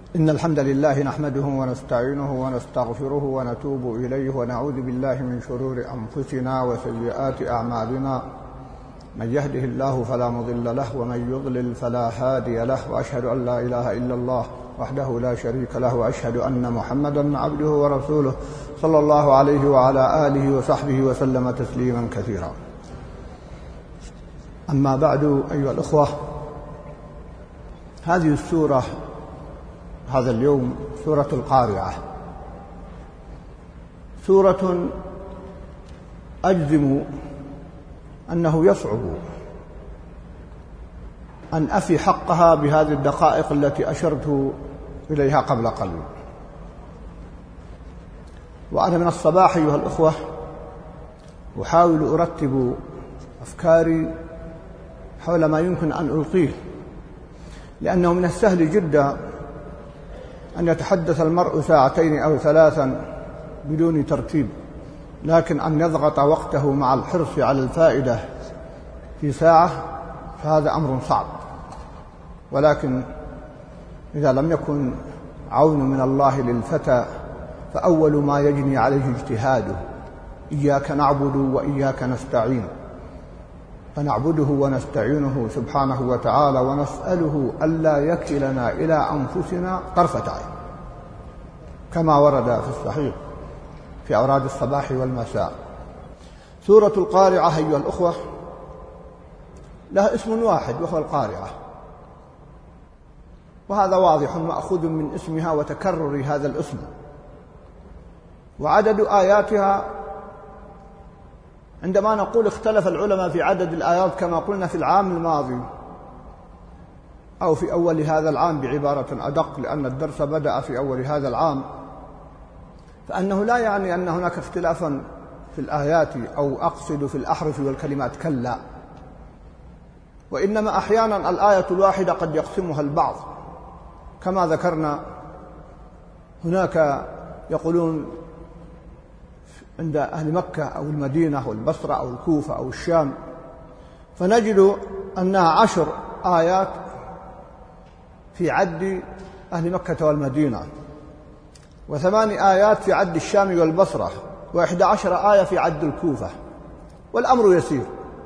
إن الحمد لله نحمده ونستعينه ونستغفره ونتوب إليه ونعوذ بالله من شرور أنفسنا وسيئات أعمالنا. من يهده الله فلا مضل له ومن يضلل فلا هادي له، وأشهد أن لا إله إلا الله وحده لا شريك له، وأشهد أن محمدا عبده ورسوله صلى الله عليه وعلى آله وصحبه وسلم تسليما كثيرا. أما بعد أيها الأخوة، هذه السورة هذا اليوم سورة القارعة، سورة أجزم أنه يصعب أن أفي حقها بهذه الدقائق التي أشرت إليها قبل قليل. وأنا من الصباح أيها الأخوة أحاول أرتب أفكاري حول ما يمكن أن ألقيه، لأنه من السهل جدا أن يتحدث المرء ساعتين أو ثلاثا بدون ترتيب، لكن أن يضغط وقته مع الحرص على الفائدة في ساعة فهذا أمر صعب. ولكن إذا لم يكن عون من الله للفتى فأول ما يجني عليه اجتهاده. إياك نعبد وإياك نستعين، فنعبده ونستعينه سبحانه وتعالى ونسأله ألا يكلنا إلى أنفسنا طرفة عين، كما ورد في الصحيح في أوراد الصباح والمساء. سورة القارعة أيها الأخوة لها اسم واحد وهو القارعة، وهذا واضح مأخوذ من اسمها وتكرر هذا الاسم. وعدد آياتها، عندما نقول اختلف العلماء في عدد الآيات كما قلنا في العام الماضي أو في أول هذا العام بعبارة أدق، لأن الدرس بدأ في أول هذا العام، فأنه لا يعني أن هناك اختلافا في الآيات أو أقصد في الأحرف والكلمات، كلا، وإنما أحيانا الآية الواحدة قد يقسمها البعض، كما ذكرنا هناك يقولون عند أهل مكة أو المدينة والبصرة أو الكوفة أو الشام، فنجد أنها 10 آيات في عد أهل مكة والمدينة، و8 آيات في عد الشام والبصرة، و11 آية في عد الكوفة، والأمر يسير.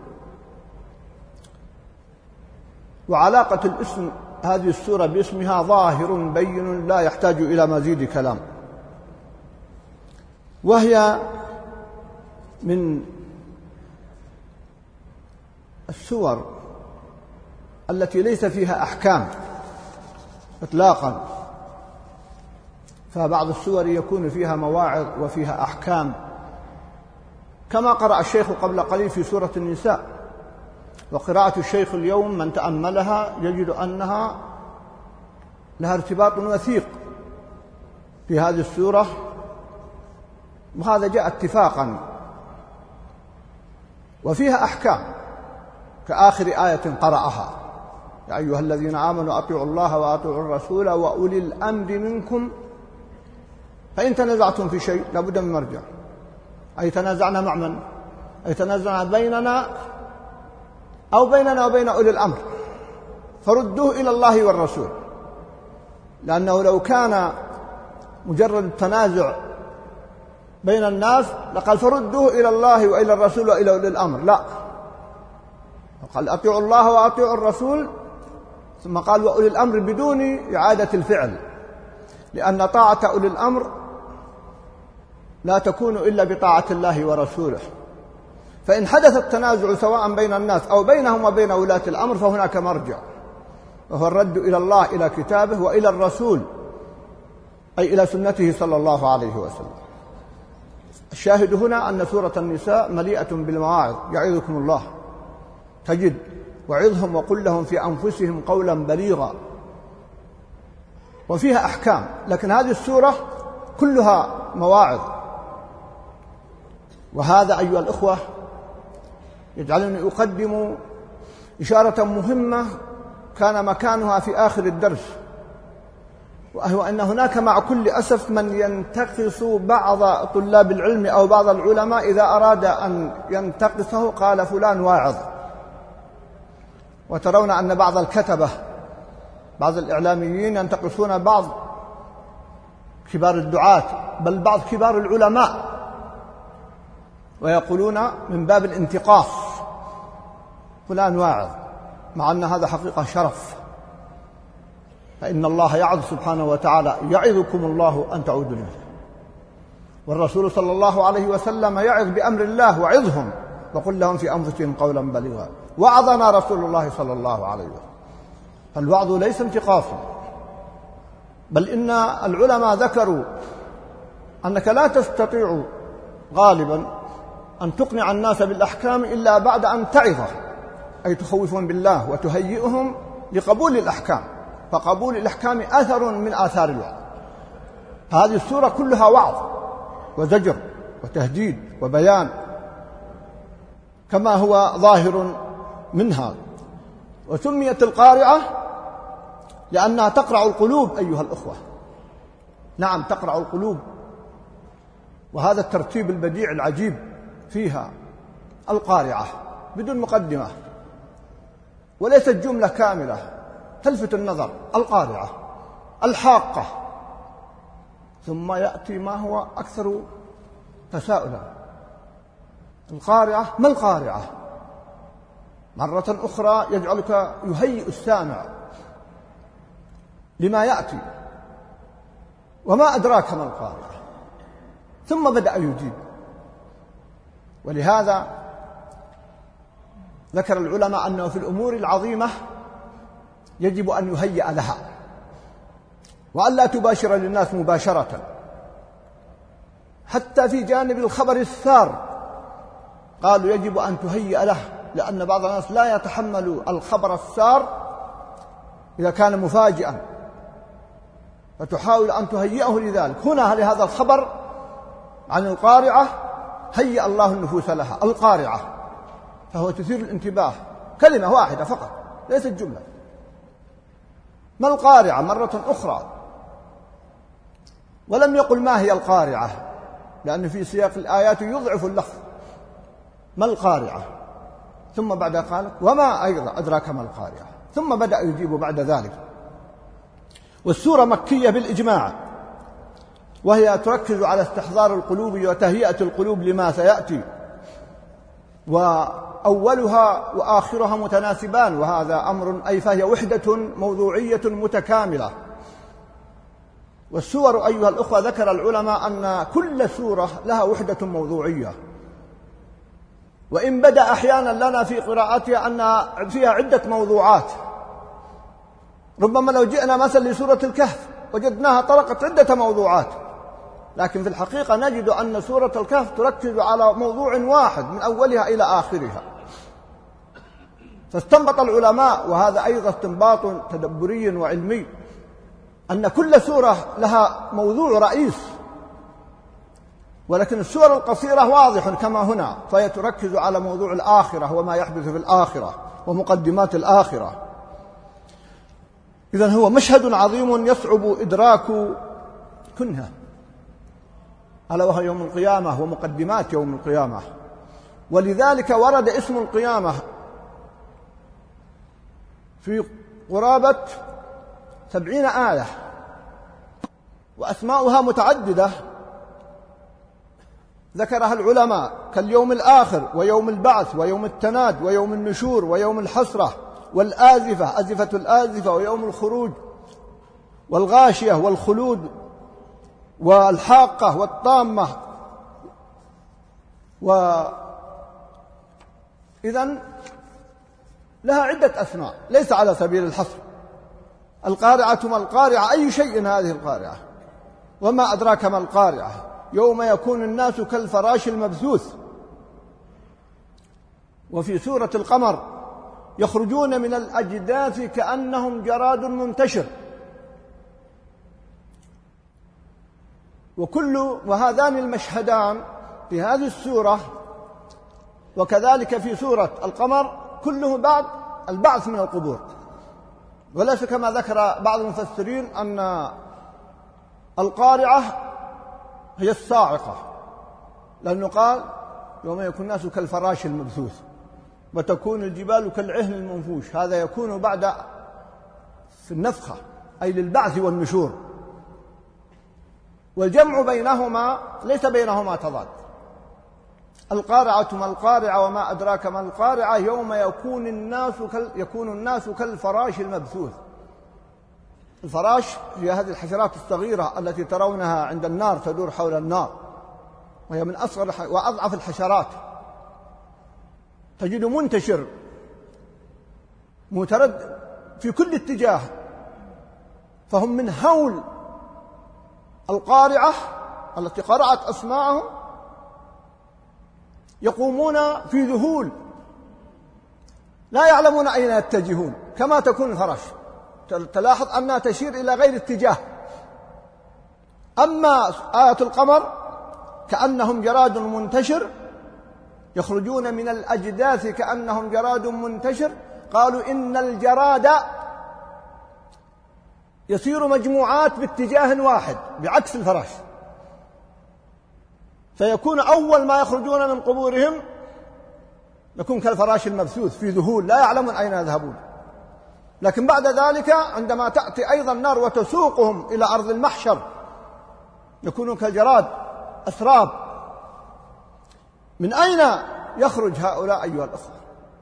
وعلاقة الاسم هذه السورة باسمها ظاهر بين لا يحتاج إلى مزيد كلام، وهي من السور التي ليس فيها أحكام إطلاقا، فبعض السور يكون فيها مواعظ وفيها أحكام، كما قرأ الشيخ قبل قليل في سورة النساء. وقراءة الشيخ اليوم من تأملها يجد أنها لها ارتباط وثيق في هذه السورة، وهذا جاء اتفاقا. وفيها أحكام كآخر آية قرأها: يا أيها الذين آمنوا أطيعوا الله وأطيعوا الرسول وأولي الأمر منكم فإن تنازعتم في شيء لابد من مرجع. أي تنازعنا مع من؟ أي تنازعنا بيننا أو بيننا وبين أولي الأمر، فردوه إلى الله والرسول، لأنه لو كان مجرد التنازع بين الناس لقال فردوه إلى الله وإلى الرسول وإلى أولي الأمر، لا، قال أطيعوا الله وأطيعوا الرسول، ثم قال وأولي الأمر بدون إعادة الفعل، لأن طاعة أولي الأمر لا تكون إلا بطاعة الله ورسوله. فإن حدث التنازع سواء بين الناس أو بينهم وبين ولاة الأمر فهناك مرجع، وهو الرد إلى الله، إلى كتابه، وإلى الرسول أي إلى سنته صلى الله عليه وسلم. الشاهد هنا أن سورة النساء مليئة بالمواعظ: يعظكم الله، تجد وعظهم وقل لهم في أنفسهم قولا بليغا، وفيها أحكام. لكن هذه السورة كلها مواعظ، وهذا أيها الأخوة يجعلني أقدم إشارة مهمة كان مكانها في آخر الدرس، وهو أن هناك مع كل أسف من ينتقص بعض طلاب العلم أو بعض العلماء، إذا أراد أن ينتقصه قال فلان واعظ. وترون أن بعض الكتبة بعض الإعلاميين ينتقصون بعض كبار الدعاة بل بعض كبار العلماء، ويقولون من باب الانتقاص فلان واعظ، مع أن هذا حقيقة شرف، فإن الله يعظ سبحانه وتعالى: يعظكم الله أن تعودوا له. والرسول صلى الله عليه وسلم يعظ بأمر الله: وعظهم وقل لهم في أنفسهم قولا بليغا. وعظنا رسول الله صلى الله عليه وسلم. فالوعظ ليس انتقاصا، بل إن العلماء ذكروا أنك لا تستطيع غالبا أن تقنع الناس بالأحكام إلا بعد أن تعظه، أي تخوفهم بالله وتهيئهم لقبول الأحكام، فقبول الأحكام أثر من آثار الوعظ. هذه السورة كلها وعظ وزجر وتهديد وبيان كما هو ظاهر منها. وسميت القارعة لأنها تقرع القلوب أيها الأخوة. نعم، تقرع القلوب، وهذا الترتيب البديع العجيب فيها: القارعة بدون مقدمة، وليست جملة كاملة تلفت النظر. القارعة، الحاقة، ثم يأتي ما هو أكثر تساؤلا: القارعة، ما القارعة؟ مرة أخرى يجعلك يهيئ السامع لما يأتي: وما أدراك ما القارعة؟ ثم بدأ يجيب. ولهذا ذكر العلماء أنه في الأمور العظيمة يجب أن يهيأ لها، وأن لا تباشر للناس مباشرة. حتى في جانب الخبر السار قالوا يجب أن تهيأ له، لأن بعض الناس لا يتحمل الخبر السار إذا كان مفاجئا، فتحاول أن تهيئه لذلك. هنا لهذا الخبر عن القارعة هيأ الله النفوس لها. القارعة، فهو تثير الانتباه، كلمة واحدة فقط ليست جملة. ما القارعة مرة أخرى، ولم يقل ما هي القارعة، لأن في سياق الآيات يضعف اللفظ. ما القارعة؟ ثم بعد قال: وما أيضا أدراك ما القارعة؟ ثم بدأ يجيب بعد ذلك. والسورة مكية بالإجماع، وهي تركز على استحضار القلوب وتهيئة القلوب لما سيأتي، وأولها وآخرها متناسبان، وهذا أمر، أي فهي وحدة موضوعية متكاملة. والسور أيها الأخوة ذكر العلماء أن كل سورة لها وحدة موضوعية، وإن بدأ أحيانا لنا في قراءتها أن فيها عدة موضوعات. ربما لو جئنا مثلا لسورة الكهف وجدناها طرقت عدة موضوعات، لكن في الحقيقة نجد أن سورة الكهف تركز على موضوع واحد من أولها إلى آخرها. فاستنبط العلماء، وهذا أيضا استنباط تدبري وعلمي، أن كل سورة لها موضوع رئيس، ولكن السور القصيرة واضح كما هنا، فهي تركز على موضوع الآخرة وما يحدث في الآخرة ومقدمات الآخرة. إذن هو مشهد عظيم يصعب إدراك كنهه، ألا وهو يوم القيامة ومقدمات يوم القيامة. ولذلك ورد اسم القيامة في قرابة 70 آية، وأسماؤها متعددة ذكرها العلماء، كاليوم الآخر ويوم البعث ويوم التناد ويوم النشور ويوم الحسرة والآزفة، أزفة الآزفة، ويوم الخروج والغاشية والخلود والحاقة والطامة. وإذن لها عدة أسماء ليس على سبيل الحصر. القارعة ما القارعة؟ أي شيء هذه القارعة؟ وما أدراك ما القارعة؟ يوم يكون الناس كالفراش المبثوث. وفي سورة القمر: يخرجون من الأجداث كأنهم جراد منتشر. وهذان المشهدان في هذه السورة وكذلك في سورة القمر كله بعد البعث من القبور، وليس كما ذكر بعض المفسرين أن القارعة هي الصاعقة، لأنه قال: يوم يكون الناس كالفراش المبثوث وتكون الجبال كالعهن المنفوش. هذا يكون بعد في النفخة، أي للبعث والنشور. والجمع بينهما ليس بينهما تضاد. القارعة ما القارعة وما أدراك ما القارعة يوم يكون الناس كالفراش المبثوث. الفراش هي هذه الحشرات الصغيرة التي ترونها عند النار تدور حول النار، وهي من أصغر وأضعف الحشرات، تجد منتشر مترد في كل اتجاه، فهم من هول القارعة التي قرعت أسماعهم يقومون في ذهول لا يعلمون أين يتجهون، كما تكون الفرش تلاحظ أنها تشير إلى غير اتجاه. أما آية القمر كأنهم جراد منتشر يخرجون من الأجداث كأنهم جراد منتشر. قالوا إن الجراد يسير مجموعات باتجاه واحد بعكس الفراش، فيكون أول ما يخرجون من قبورهم يكون كالفراش المبثوث في ذهول لا يعلمون أين يذهبون. لكن بعد ذلك عندما تأتي أيضا النار وتسوقهم إلى أرض المحشر يكونون كالجراد أسراب. من أين يخرج هؤلاء أيها الأخوة؟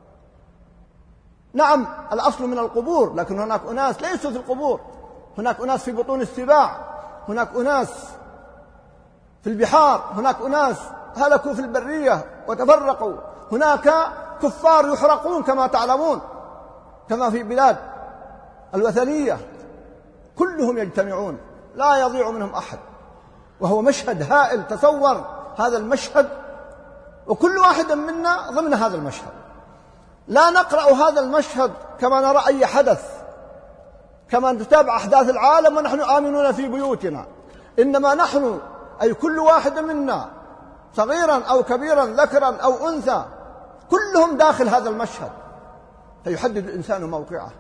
نعم الأصل من القبور، لكن هناك أناس ليسوا في القبور، هناك أناس في بطون السباع، هناك أناس في البحار، هناك أناس هلكوا في البرية وتفرقوا، هناك كفار يحرقون كما تعلمون كما في بلاد الوثنية، كلهم يجتمعون لا يضيع منهم أحد، وهو مشهد هائل. تصور هذا المشهد وكل واحد منا ضمن هذا المشهد. لا نقرأ هذا المشهد كما نرى أي حدث، كما نتابع أحداث العالم ونحن آمنون في بيوتنا، إنما نحن أي كل واحد منا صغيرا أو كبيرا ذكرا أو أنثى كلهم داخل هذا المشهد، فيحدد الإنسان موقعه.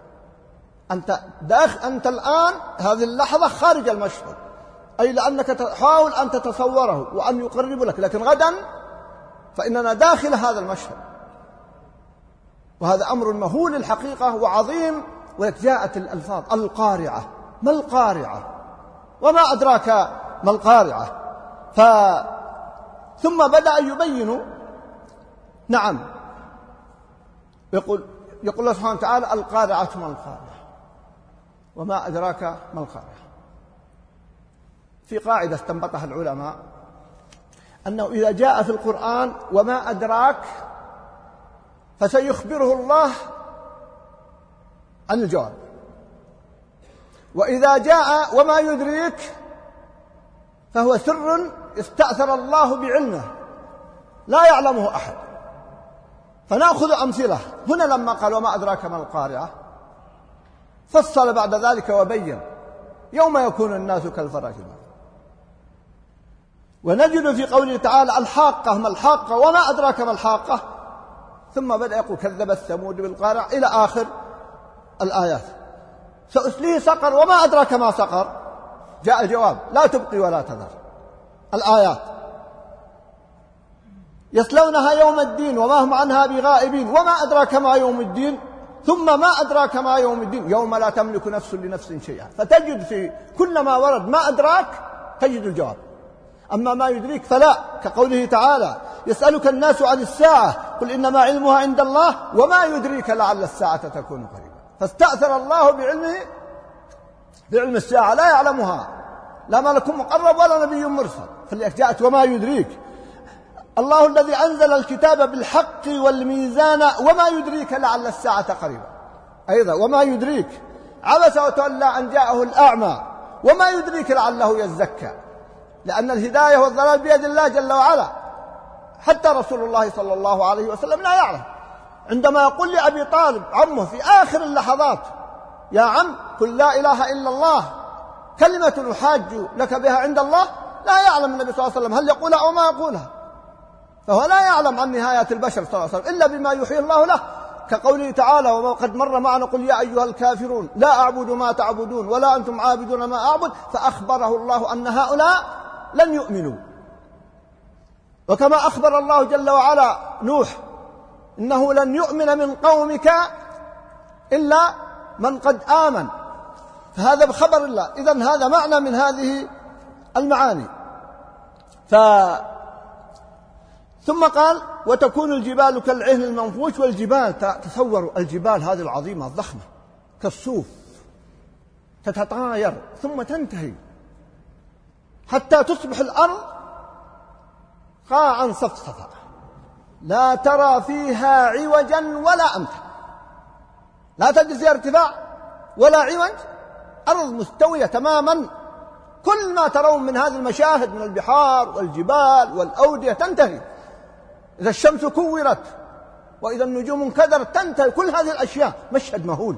أنت الآن هذه اللحظة خارج المشهد، أي لأنك تحاول أن تتصوره وأن يقرب لك، لكن غدا فإننا داخل هذا المشهد، وهذا أمر مهول الحقيقة وعظيم. وجاءت الألفاظ القارعة، ما القارعة وما أدراك ما القارعة. ثم بدأ يبين. نعم يقول الله سبحانه وتعالى القارعة ما القارعة وما أدراك ما القارعة. في قاعدة استنبطها العلماء أنه إذا جاء في القرآن وما أدراك فسيخبره الله عن الجواب، وإذا جاء وما يدريك فهو سر استأثر الله بعلمه لا يعلمه أحد. فنأخذ أمثلة. هنا لما قال وما أدراك ما القارعة فصل بعد ذلك وبين يوم يكون الناس كالفراش المبثوث. ونجد في قوله تعالى الحاقة ما الحاقة وما أدراك ما الحاقة، ثم بدأ يقول كذبت ثمود بالقارعة إلى آخر الآيات. سأسليه سقر وما أدراك ما سقر، جاء الجواب لا تبقي ولا تذر. الآيات يصلونها يوم الدين وما هم عنها بغائبين وما أدراك ما يوم الدين ثم ما أدراك ما يوم الدين يوم لا تملك نفس لنفس شيئا. فتجد في كل ما ورد ما أدراك تجد الجواب. أما ما يدريك فلا، كقوله تعالى يسألك الناس عن الساعة قل إنما علمها عند الله وما يدريك لعل الساعة تكون قريبا. فاستأثر الله بعلم الساعة لا يعلمها لا ملك مقرب ولا نبي مرسل، فلذلك جاءت وما يدريك. الله الذي أنزل الكتاب بالحق والميزان وما يدريك لعل الساعة قريبا. أيضا وما يدريك عبس وتولى أن جاءه الأعمى وما يدريك لعله يزكى، لأن الهداية والضلال بيد الله جل وعلا. حتى رسول الله صلى الله عليه وسلم لا يعلم، عندما يقول لأبي طالب عمه في آخر اللحظات يا عم قل لا إله إلا الله كلمة أحاج لك بها عند الله، لا يعلم النبي صلى الله عليه وسلم هل يقولها أو ما يقولها، فهو لا يعلم عن نهاية البشر صلى الله عليه وسلم إلا بما يحيي الله له، كقوله تعالى وقد مر معنا قل يا أيها الكافرون لا أعبد ما تعبدون ولا أنتم عابدون ما أعبد، فأخبره الله أن هؤلاء لن يؤمنوا. وكما أخبر الله جل وعلا نوح إنه لن يؤمن من قومك إلا من قد آمن، فهذا بخبر الله. إذن هذا معنى من هذه المعاني. ثم قال وتكون الجبال كالعهن المنفوش. والجبال تصوروا الجبال هذه العظيمة الضخمة كالصوف تتطاير ثم تنتهي حتى تصبح الأرض قاعا صفصفا لا ترى فيها عوجا ولا أمتا، لا تجد فيها ارتفاع ولا عوج، أرض مستوية تماما. كل ما ترون من هذه المشاهد من البحار والجبال والأودية تنتهي، إذا الشمس كورت وإذا النجوم انكدرت تنتهي، كل هذه الأشياء مشهد مهول.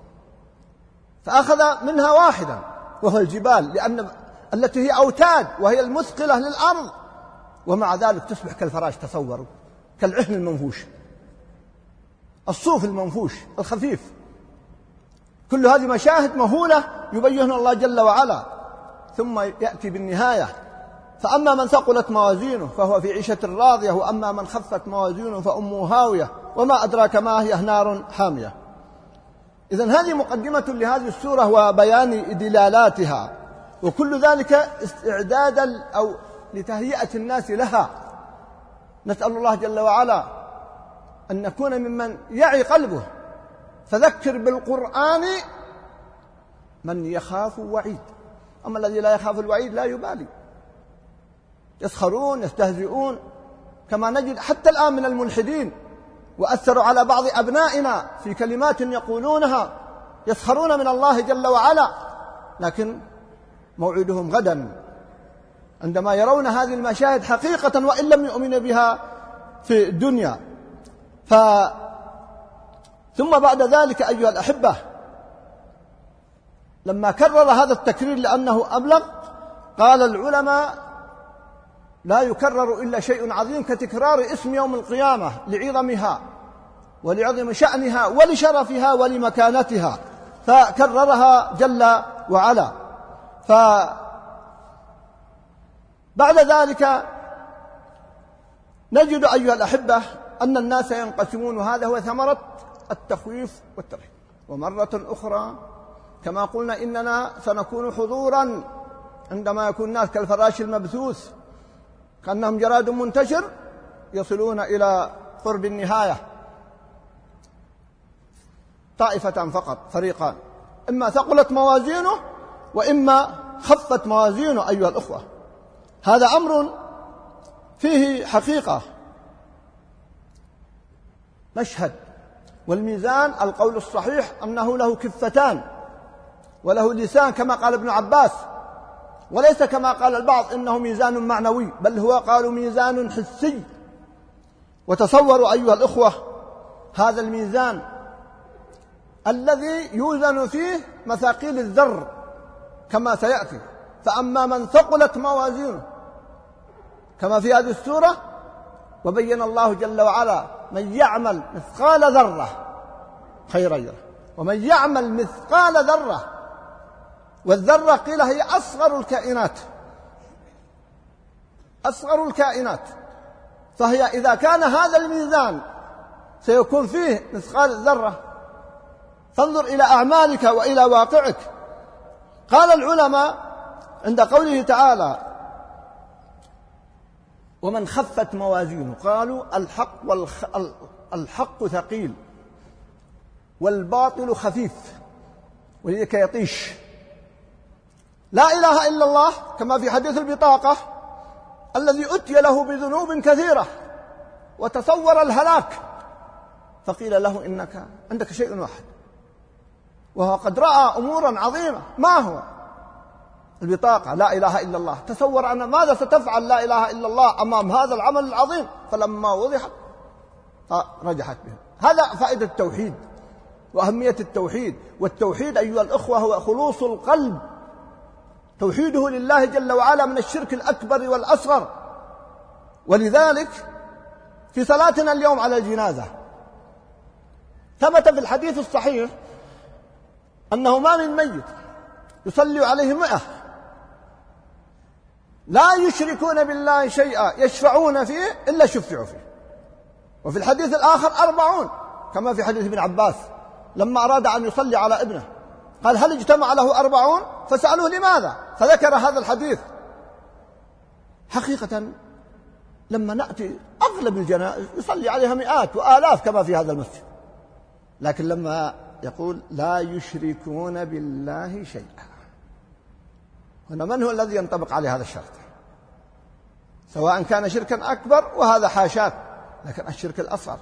فأخذ منها واحدا وهو الجبال، لأن التي هي أوتاد وهي المثقلة للأرض، ومع ذلك تصبح كالفراش. تصوروا كالعهن المنفوش، الصوف المنفوش الخفيف. كل هذه مشاهد مهولة يبينها الله جل وعلا. ثم يأتي بالنهاية: فأما من ثقلت موازينه فهو في عيشة راضية، وأما من خفت موازينه فأمه هاوية وما أدراك ما هي، نار حامية. إذن هذه مقدمة لهذه السورة وبيان دلالاتها، وكل ذلك استعدادا أو لتهيئة الناس لها. نسأل الله جل وعلا أن نكون ممن يعي قلبه. فذكر بالقرآن من يخاف وعيد. أما الذي لا يخاف الوعيد لا يبالي، يسخرون يستهزئون، كما نجد حتى الآن من الملحدين، وأثروا على بعض أبنائنا في كلمات يقولونها يسخرون من الله جل وعلا. لكن موعدهم غدا عندما يرون هذه المشاهد حقيقة وإن لم يؤمنوا بها في الدنيا. ثم بعد ذلك أيها الأحبة، لما كرر هذا التكرير لأنه أبلغ، قال العلماء: لا يكرر إلا شيء عظيم كتكرار اسم يوم القيامة لعظمها ولعظم شأنها ولشرفها ولمكانتها، فكررها جل وعلا. بعد ذلك نجد أيها الأحبة أن الناس ينقسمون، وهذا هو ثمرة التخويف والترهيب. ومرة أخرى كما قلنا إننا سنكون حضورا عندما يكون الناس كالفراش المبثوث كأنهم جراد منتشر يصلون إلى قرب النهاية. طائفة فقط، فريقان، إما ثقلت موازينه وإما خفت موازينه. أيها الأخوة، هذا أمر فيه حقيقة، مشهد. والميزان القول الصحيح أنه له كفتان وله لسان كما قال ابن عباس، وليس كما قال البعض إنه ميزان معنوي، بل هو قالوا ميزان حسي. وتصوروا أيها الأخوة هذا الميزان الذي يوزن فيه مثاقيل الذر كما سيأتي. فأما من ثقلت موازينه كما في هذه السورة، وبين الله جل وعلا: من يعمل مثقال ذرة خيرا يره، ومن يعمل مثقال ذرة. والذرة قيل هي أصغر الكائنات، أصغر الكائنات. فهي إذا كان هذا الميزان سيكون فيه مثقال الذرة، فانظر إلى أعمالك وإلى واقعك. قال العلماء عند قوله تعالى: ومن خفت موازينه، قالوا الحق ثقيل والباطل خفيف، ولذلك يطيش. لا إله إلا الله كما في حديث البطاقة الذي أتي له بذنوب كثيرة وتصور الهلاك، فقيل له: إنك عندك شيء واحد، وهو قد رأى أمورا عظيمة. ما هو؟ البطاقة لا إله إلا الله. تصور أن ماذا ستفعل لا إله إلا الله أمام هذا العمل العظيم، فلما وضحت رجحت به. هذا فائدة التوحيد وأهمية التوحيد. والتوحيد أيها الأخوة هو خلوص القلب، توحيده لله جل وعلا من الشرك الأكبر والأصغر. ولذلك في صلاتنا اليوم على الجنازة ثبت في الحديث الصحيح أنه ما من ميت يصلي عليه 100 لا يشركون بالله شيئا يشفعون فيه إلا شفعوا فيه. وفي الحديث الآخر 40 كما في حديث ابن عباس لما أراد أن يصلي على ابنه قال: هل اجتمع له 40؟ فسألوه لماذا؟ فذكر هذا الحديث حقيقة لما نأتي أغلب الجنائز يصلي عليها مئات وآلاف كما في هذا المسجد، لكن لما يقول لا يشركون بالله شيئا، هنا من هو الذي ينطبق عليه هذا الشرط؟ سواء كان شركا أكبر وهذا حاشاك، لكن الشرك الأصغر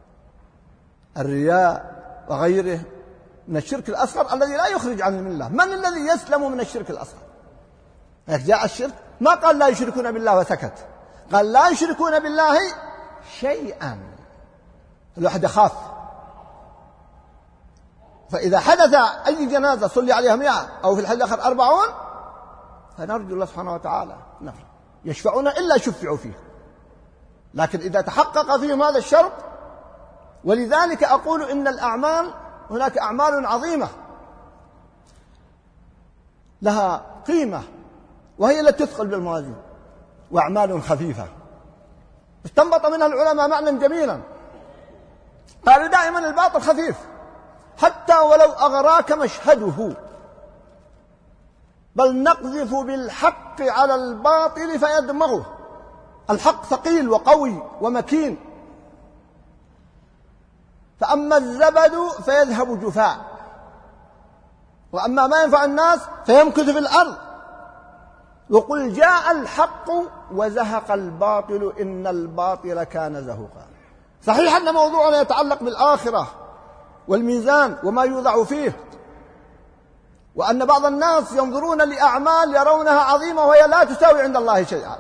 الرياء وغيره من الشرك الأصغر الذي لا يخرج عن الملة، من الذي يسلم من الشرك الأصغر؟ جاء الشرك ما قال لا يشركون بالله وسكت، قال لا يشركون بالله شيئا، الواحد يخاف. فإذا حدث أي جنازة صلي عليها 100 أو في الحديث الآخر 40 فنرجو الله سبحانه وتعالى يشفعون إلا شفعوا فيه، لكن إذا تحقق فيهم هذا الشرط. ولذلك أقول إن الأعمال هناك أعمال عظيمة لها قيمة وهي التي تثقل بالموازين، وأعمال خفيفة استنبط منها العلماء معنى جميلا، قالوا دائما الباطل خفيف حتى ولو أغراك مشهده، بل نقذف بالحق على الباطل فيدمغه. الحق ثقيل وقوي ومكين، فأما الزبد فيذهب جفاء، وأما ما ينفع الناس فيمكث في الأرض. وقل جاء الحق وزهق الباطل إن الباطل كان زهوقا. صحيح أن موضوعنا يتعلق بالآخرة والميزان وما يوضع فيه، وأن بعض الناس ينظرون لأعمال يرونها عظيمة وهي لا تساوي عند الله شيئا،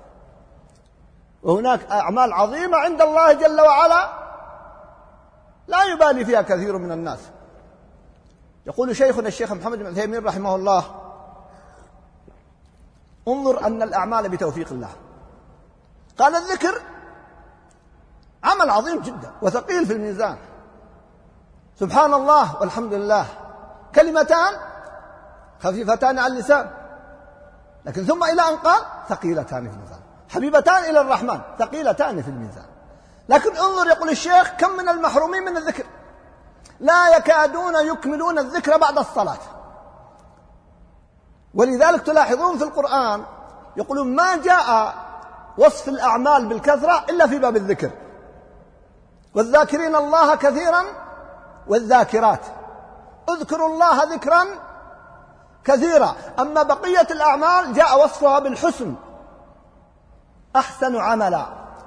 وهناك أعمال عظيمة عند الله جل وعلا لا يبالي فيها كثير من الناس. يقول شيخنا الشيخ محمد بن عثيمين رحمه الله: انظر أن الأعمال بتوفيق الله. قال الذكر عمل عظيم جدا وثقيل في الميزان، سبحان الله والحمد لله كلمتان خفيفتان على اللسان، لكن ثم إلى أن قال ثقيلتان في الميزان، حبيبتان إلى الرحمن ثقيلتان في الميزان. لكن انظر يقول الشيخ كم من المحرومين من الذكر، لا يكادون يكملون الذكر بعد الصلاة. ولذلك تلاحظون في القرآن يقولون ما جاء وصف الأعمال بالكثرة إلا في باب الذكر، والذاكرين الله كثيرا والذاكرات، اذكروا الله ذكرا كثيرا. أما بقية الأعمال جاء وصفها بالحسن، أحسن عملا،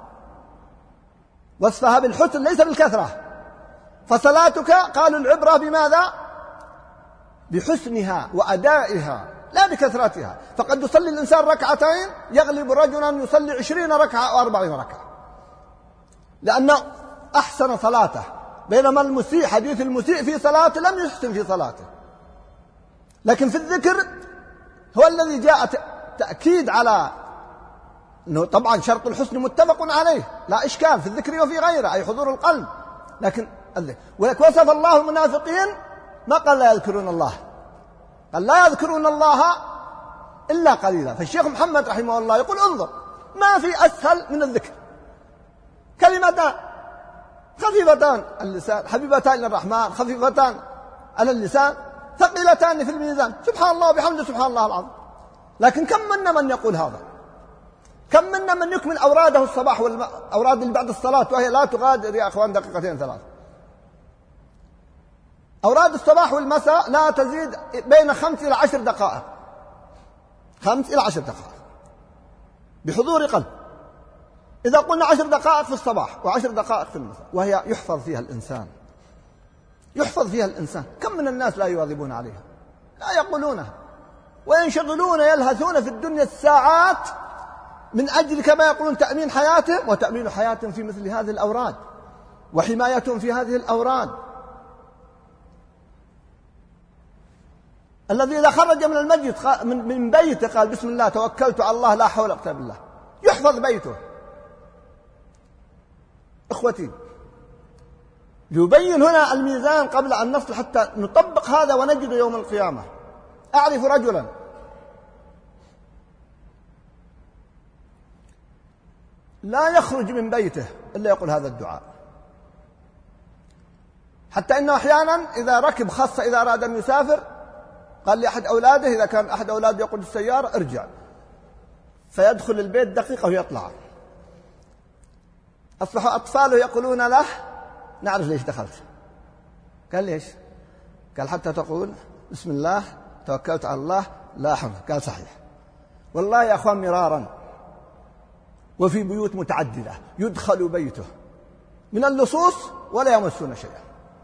وصفها بالحسن ليس بالكثرة. فصلاتك قالوا العبرة بماذا؟ بحسنها وأدائها لا بكثرتها. فقد يصلي الإنسان ركعتين يغلب رجلا يصلي 20 ركعة أو 40 ركعة، لأنه أحسن صلاته، بينما المسيء حديث المسيء في صلاته لم يحسن في صلاته. لكن في الذكر هو الذي جاء تأكيد على أنه طبعا شرط الحسن متفق عليه لا إشكال في الذكر وفي غيره، أي حضور القلب. لكن ولك وصف الله المنافقين ما قال لا يذكرون الله، قال لا يذكرون الله إلا قليلا. فالشيخ محمد رحمه الله يقول انظر ما في أسهل من الذكر، كلمتان خفيفتان اللسان، حبيبتان إلى الرحمن، خفيفتان على اللسان، ثقيلتان في الميزان، سبحان الله وبحمده سبحان الله العظيم. لكن كم منا من يقول هذا؟ كم منا من يكمل أوراده الصباح أوراد اللي بعد الصلاة وهي لا تغادر يا أخوان دقيقتين ثلاث. أوراد الصباح والمساء لا تزيد بين 5 إلى 10 دقائق، 5 إلى 10 دقائق بحضور قلب. إذا قلنا 10 دقائق في الصباح و10 دقائق في المساء وهي يحفظ فيها الإنسان، يحفظ فيها الإنسان. كم من الناس لا يواظبون عليها، لا يقولونها، وينشغلون يلهثون في الدنيا الساعات من أجل كما يقولون تأمين حياتهم، وتأمين حياتهم في مثل هذه الأوراد وحمايتهم في هذه الأوراد. الذي إذا خرج من المسجد من بيته قال بسم الله توكلت على الله لا حول ولا قوة بالله، يحفظ بيته. إخوتي يبين هنا الميزان قبل أن نصل حتى نطبق هذا ونجد يوم القيامة. أعرف رجلا لا يخرج من بيته إلا يقول هذا الدعاء، حتى إنه أحيانا إذا ركب خاصة إذا أراد أن يسافر قال لأحد أولاده إذا كان أحد أولاده يقود السيارة ارجع، فيدخل البيت دقيقة ويطلع. أصبحوا أطفاله يقولون له: نعرف ليش دخلت. قال: ليش؟ قال: حتى تقول بسم الله توكلت على الله لا حول. قال: صحيح والله يا أخوان مرارا، وفي بيوت متعددة يدخل بيته من اللصوص ولا يمسون شيئا،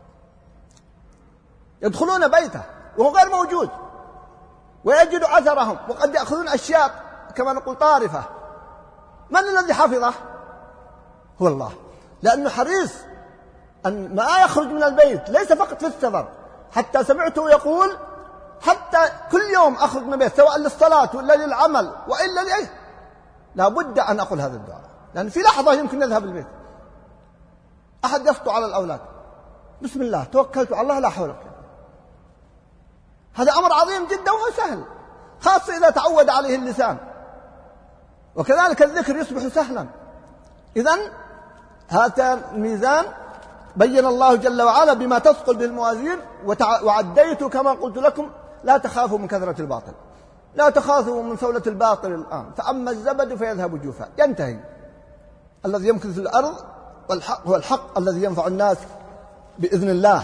يدخلون بيته وهو غير موجود ويجد أثرهم، وقد يأخذون أشياء كما نقول طارفة. من الذي حفظه؟ هو الله، لأنه حريص أن ما يخرج من البيت ليس فقط في السفر، حتى سمعته يقول: حتى كل يوم أخرج من البيت سواء للصلاة ولا للعمل وإلا لأيه لا بد أن أقول هذا الدعاء، لأن في لحظة يمكن يذهب البيت، أحد يسطو على الأولاد: بسم الله توكلت على الله لا حول ولا قوة. هذا أمر عظيم جدا وهو سهل، خاصة إذا تعود عليه اللسان، وكذلك الذكر يصبح سهلا. إذن هذا الميزان بين الله جل وعلا بما تثقل به الموازين، وعديت كما قلت لكم: لا تخافوا من كثرة الباطل، لا تخافوا من ثولة الباطل الآن، فأما الزبد فيذهب جوفا، ينتهي. الذي يمكث في الأرض والحق هو الحق الذي ينفع الناس بإذن الله.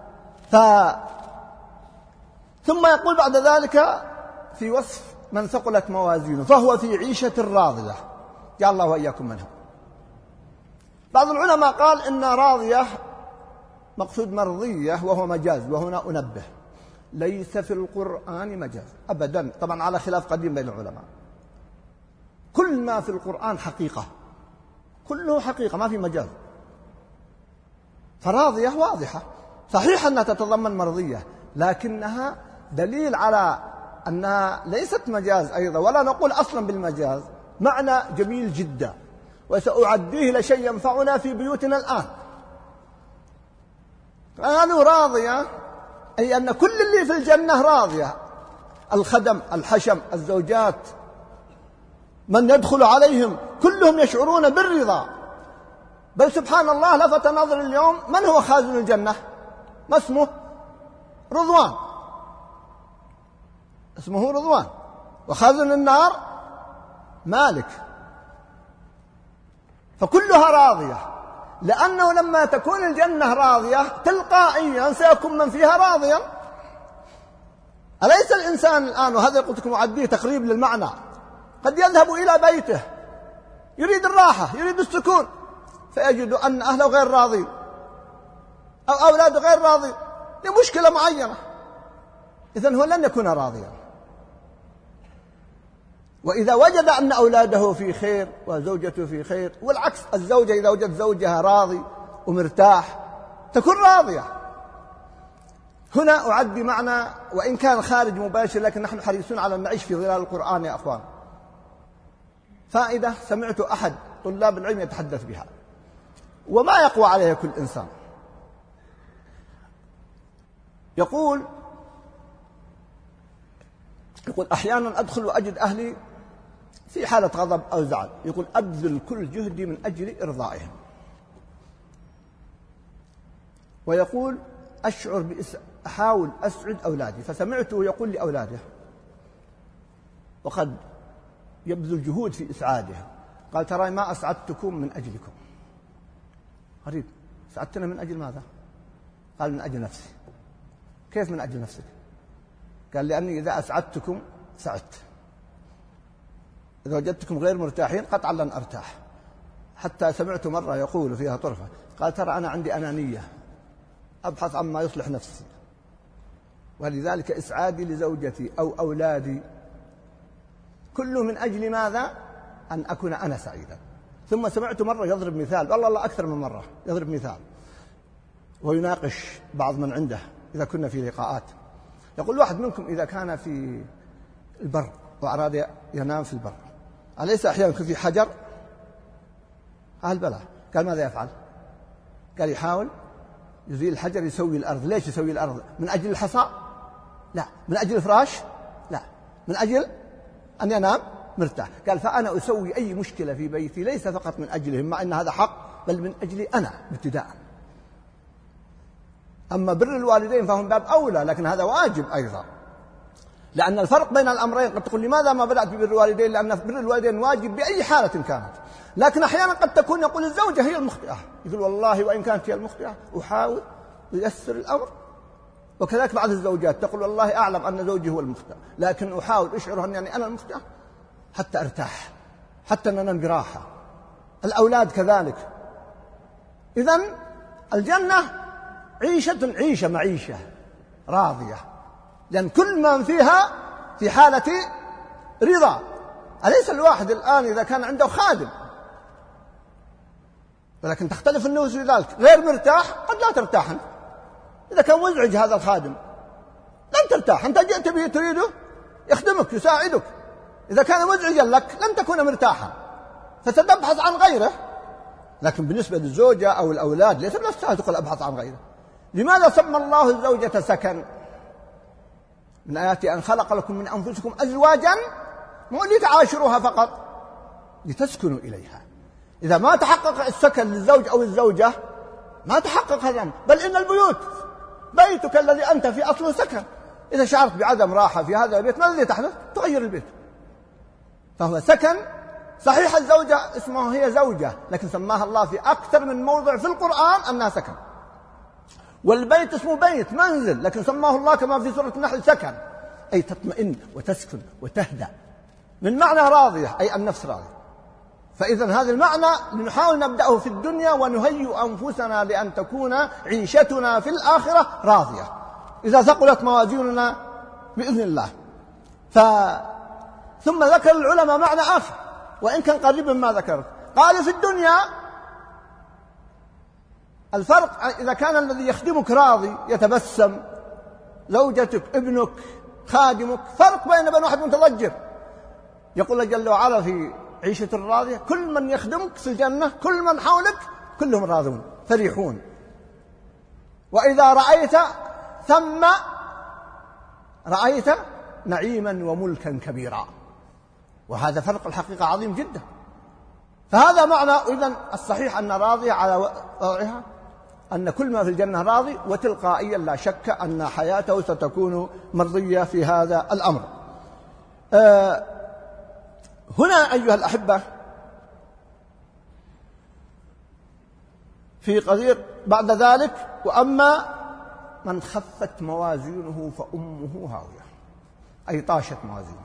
ثم يقول بعد ذلك في وصف من ثقلت موازينه: فهو في عيشة راضية. جعل الله وإياكم منهم. بعض العلماء قال إن راضية مقصود مرضية وهو مجاز، وهنا أنبه: ليس في القرآن مجاز أبدا، طبعا على خلاف قديم بين العلماء. كل ما في القرآن حقيقة، كله حقيقة ما في مجاز. فراضية واضحة، صحيح أنها تتضمن مرضية، لكنها دليل على أنها ليست مجاز أيضا، ولا نقول أصلا بالمجاز. معنى جميل جدا، وسأعديه لشيء ينفعنا في بيوتنا الآن. قالوا راضية أي أن كل اللي في الجنة راضية، الخدم، الحشم، الزوجات، من يدخل عليهم كلهم يشعرون بالرضا. بل سبحان الله لفت نظر اليوم: من هو خازن الجنة؟ ما اسمه؟ رضوان، اسمه رضوان. وخازن النار مالك. فكلها راضية، لأنه لما تكون الجنة راضية تلقائيا سيكون من فيها راضيا. أليس الإنسان الآن، وهذا قلت لكم أعديه تقريب للمعنى، قد يذهب إلى بيته يريد الراحة، يريد السكون، فيجد أن أهله غير راضين أو أولاده غير راضين لمشكلة معينة، إذن هو لن يكون راضيا. وإذا وجد أن أولاده في خير وزوجته في خير، والعكس، الزوجة إذا وجد زوجها راضي ومرتاح تكون راضية. هنا أعد بمعنى وإن كان خارج مباشر، لكن نحن حريصون على أن نعيش في ظلال القرآن يا أخوان. فائدة سمعت أحد طلاب العلم يتحدث بها، وما يقوى عليها كل إنسان. يقول أحيانا أدخل وأجد أهلي في حالة غضب أو زعل، يقول أبذل كل جهدي من أجل إرضائهم. ويقول أحاول أسعد أولادي، فسمعته يقول لأولاده وقد يبذل جهود في إسعادها، قال: ترى ما أسعدتكم من أجلكم. غريب، سعدتنا من أجل ماذا؟ قال: من أجل نفسي. كيف من أجل نفسك؟ قال: لأني إذا أسعدتكم سعدت، إذا وجدتكم غير مرتاحين قطعا لن أرتاح. حتى سمعت مرة يقول فيها طرفة، قال: ترى أنا عندي أنانية، أبحث عما يصلح نفسي، ولذلك إسعادي لزوجتي أو أولادي كله من أجل ماذا؟ أن أكون أنا سعيدا. ثم سمعت مرة يضرب مثال، والله أكثر من مرة يضرب مثال ويناقش بعض من عنده إذا كنا في لقاءات. يقول: واحد منكم إذا كان في البر وأراد ينام في البر، أليس أحيانا يكون في حجر؟ قال: بلى. قال: ماذا يفعل؟ قال: يحاول يزيل الحجر، يسوي الأرض. ليش يسوي الأرض؟ من أجل الحصى؟ لا. من أجل الفراش؟ لا. من أجل أن ينام مرتاح. قال: فأنا أسوي أي مشكلة في بيتي ليس فقط من أجلهم، مع أن هذا حق، بل من أجلي أنا ابتداء. أما بر الوالدين فهم باب أولى، لكن هذا واجب أيضا. لأن الفرق بين الأمرين، قد تقول لماذا ما بدأت ببر الوالدين؟ لأن بر الوالدين واجب بأي حالة كانت، لكن أحيانا قد تكون يقول الزوجة هي المخطئة، يقول والله وإن كانت هي المخطئة أحاول ييسر الأمر. وكذلك بعض الزوجات تقول والله أعلم أن زوجي هو المخطئ، لكن أحاول أشعره أني أنا المخطئة حتى أرتاح، حتى أننا براحة. الأولاد كذلك. إذن الجنة معيشة راضية، لأن كل من فيها في حالة رضا. أليس الواحد الآن إذا كان عنده خادم، ولكن تختلف النفوس في ذلك، غير مرتاح قد لا ترتاح أنت. إذا كان مزعج هذا الخادم لن ترتاح، أنت جئت به تريده يخدمك يساعدك، إذا كان مزعجا لك لن تكون مرتاحا فتبحث عن غيره. لكن بالنسبة للزوجة أو الأولاد ليس نفسها تقول أبحث عن غيره. لماذا سمى الله الزوجة سكن؟ من آياته أن خلق لكم من أنفسكم أزواجا، مو لتعاشروها فقط، لتسكنوا إليها. إذا ما تحقق السكن للزوج أو الزوجة ما تحقق هذا. بل إن البيوت، بيتك الذي أنت في أصله سكن، إذا شعرت بعدم راحة في هذا البيت ما الذي تحدث؟ تغير البيت. فهو سكن. صحيح الزوجة اسمها هي زوجة، لكن سماها الله في أكثر من موضع في القرآن أنها سكن. والبيت اسمه بيت منزل، لكن سماه الله كما في سورة النحل سكن، أي تطمئن وتسكن وتهدأ، من معنى راضية أي النفس راضية. فإذا هذا المعنى نحاول نبدأه في الدنيا ونهيئ أنفسنا لأن تكون عيشتنا في الآخرة راضية إذا ثقلت موازيننا بإذن الله. ثم ذكر العلماء معنى آخر وإن كان قريب ما ذكرت. قالوا في الدنيا الفرق إذا كان الذي يخدمك راضي يتبسم، زوجتك ابنك خادمك، فرق بين واحد متضجر. يقول الله جل وعلا في عيشة الراضية كل من يخدمك في الجنة كل من حولك كلهم راضون فرحون. وإذا رأيت ثم رأيت نعيما وملكا كبيرا، وهذا فرق الحقيقة عظيم جدا. فهذا معنى إذن الصحيح أن راضية على وضعها، أن كل ما في الجنة راضي، وتلقائيا لا شك أن حياته ستكون مرضية في هذا الأمر. هنا أيها الأحبة في قضية بعد ذلك وأما من خفت موازينه فأمه هاوية، أي طاشت موازينه.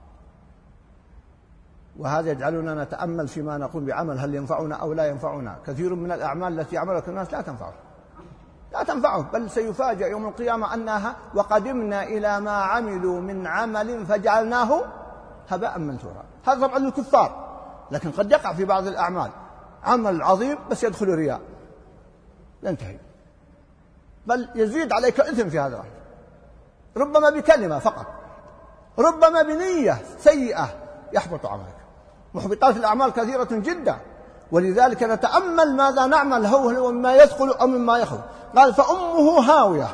وهذا يجعلنا نتأمل فيما نقول بعمل هل ينفعنا أو لا ينفعنا. كثير من الأعمال التي يعملها الناس لا تنفعه، بل سيفاجأ يوم القيامة أنها وقدمنا إلى ما عملوا من عمل فجعلناه هباء منثورا. هذا طبعا للكفار، لكن قد يقع في بعض الأعمال عمل عظيم بس يدخل رياء ينتهي، بل يزيد عليك إثم في هذا، ربما بكلمة فقط، ربما بنية سيئة يحبط عملك. محبطات الأعمال كثيرة جدا، ولذلك نتأمل ماذا نعمل هو مما يثقل أو مما يخل. قال فأمه هاوية.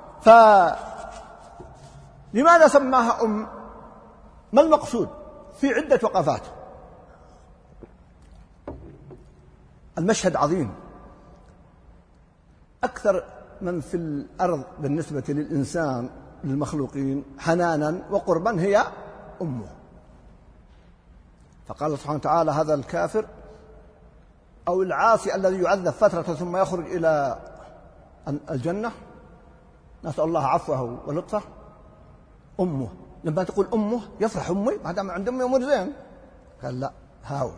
لماذا سماها أم؟ ما المقصود؟ في عدة وقفات. المشهد عظيم. أكثر من في الأرض بالنسبة للإنسان للمخلوقين حنانا وقربا هي أمه. فقال سبحانه وتعالى هذا الكافر أو العاصي الذي يعذب فترة ثم يخرج إلى الجنة، نسأل الله عفوه ولطفه، أمه. لما تقول أمه يفرح أمي بعد ما عند أمي أمور زين، قال لا، هاوي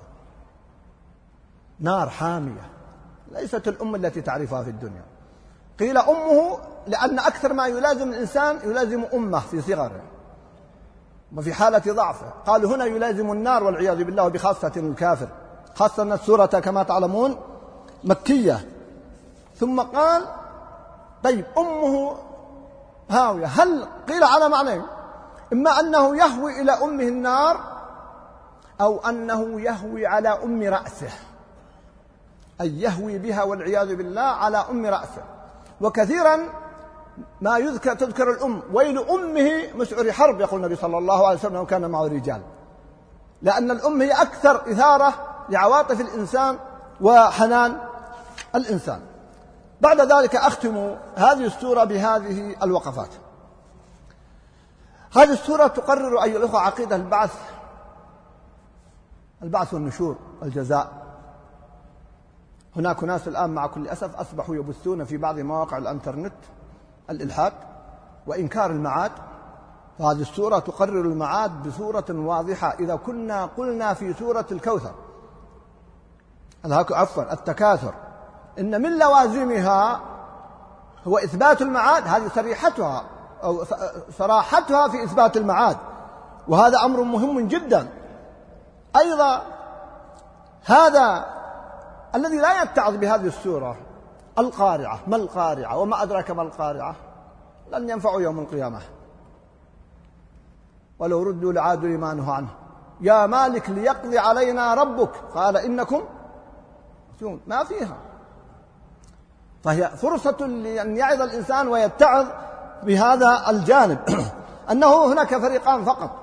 نار حامية، ليست الأم التي تعرفها في الدنيا. قيل أمه لأن أكثر ما يلازم الإنسان يلازم أمه في صغره وفي حالة ضعفه. قالوا هنا يلازم النار والعياذ بالله، وبخاصة الكافر، خاصة أن السورة كما تعلمون مكية. ثم قال طيب أمه هاوية، هل قيل على معنى، إما أنه يهوي إلى أمه النار أو أنه يهوي على أم رأسه، أي يهوي بها والعياذ بالله على أم رأسه. وكثيرا ما تذكر الأم، ويل أمه مسعر حرب، يقول النبي صلى الله عليه وسلم وكان معه رجال، لأن الأم هي أكثر إثارة لعواطف الإنسان وحنان الإنسان. بعد ذلك أختم هذه السورة بهذه الوقفات. هذه السورة تقرر أيها الأخوة عقيدة البعث والنشور والجزاء. هناك ناس الآن مع كل أسف أصبحوا يبثون في بعض مواقع الإنترنت الإلحاد وإنكار المعاد، فهذه السورة تقرر المعاد بصورة واضحة. إذا كنا قلنا في سورة الكوثر التكاثر إن من لوازمها هو إثبات المعاد، هذه صريحتها أو صراحتها في إثبات المعاد، وهذا أمر مهم جدا. أيضا هذا الذي لا يتعظ بهذه السورة القارعة، ما القارعة وما أدراك ما القارعة، لن ينفعوا يوم القيامة، ولو ردوا لعادوا لما نهوا عنه. يا مالك ليقضي علينا ربك قال إنكم ما فيها. فهي فرصة لأن يعظ الإنسان ويتعظ بهذا الجانب أنه هناك فريقان فقط،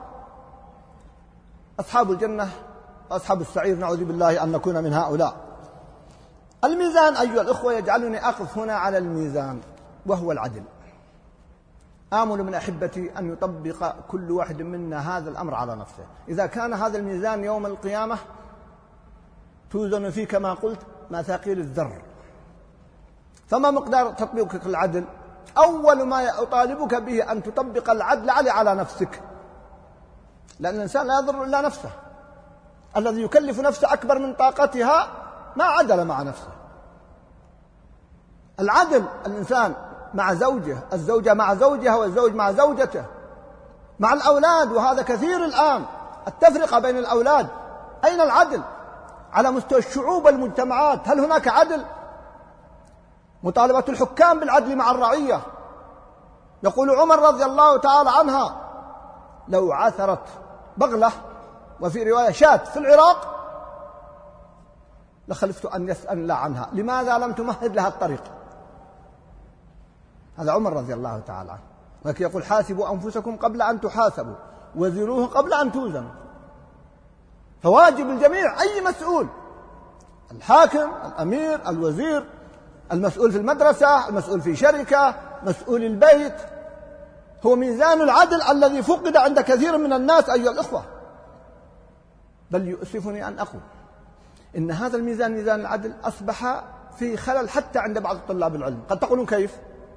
أصحاب الجنة وأصحاب السعير، نعوذ بالله أن نكون من هؤلاء. الميزان أيها الأخوة يجعلني أقف هنا على الميزان، وهو العدل. آمل من أحبتي أن يطبق كل واحد منا هذا الأمر على نفسه. إذا كان هذا الميزان يوم القيامة توزن فيه كما قلت مثاقيل الذر، فما مقدار تطبيقك العدل؟ أول ما أطالبك به أن تطبق العدل على نفسك، لأن الإنسان لا يضر إلا نفسه. الذي يكلف نفسه أكبر من طاقتها ما عدل مع نفسه. العدل الإنسان مع زوجه، الزوجة مع زوجها، والزوج مع زوجته، مع الأولاد، وهذا كثير الآن التفرقة بين الأولاد. أين العدل؟ على مستوى الشعوب والمجتمعات هل هناك عدل؟ مطالبة الحكام بالعدل مع الرعية. يقول عمر رضي الله تعالى عنها: لو عثرت بغلة وفي رواية شاة في العراق لخلفت أن يسأل الله عنها، لماذا لم تمهد لها الطريق؟ هذا عمر رضي الله تعالى عنه. ولكن يقول: حاسبوا أنفسكم قبل أن تحاسبوا وزنوه قبل أن توزنوا. فواجب الجميع، أي مسؤول، الحاكم، الأمير، الوزير، المسؤول في المدرسة، المسؤول في شركة، مسؤول البيت، هو ميزان العدل الذي فقد عند كثير من الناس أيها الأخوة. بل يؤسفني أن أقول إن هذا الميزان، ميزان العدل، أصبح في خلل حتى عند بعض طلاب العلم. قد تقولون كيف؟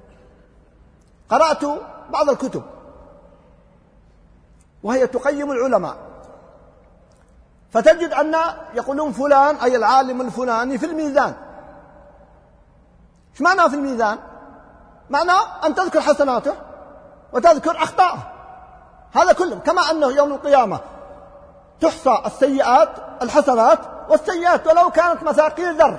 قرأت بعض الكتب وهي تقيم العلماء، فتجد أن يقولون فلان أي العالم الفلاني في الميزان. ايش معناه في الميزان؟ معناه أن تذكر حسناته وتذكر أخطاءه، هذا كله. كما أنه يوم القيامة تحصى السيئات الحسنات والسيئات ولو كانت مثاقيل ذر،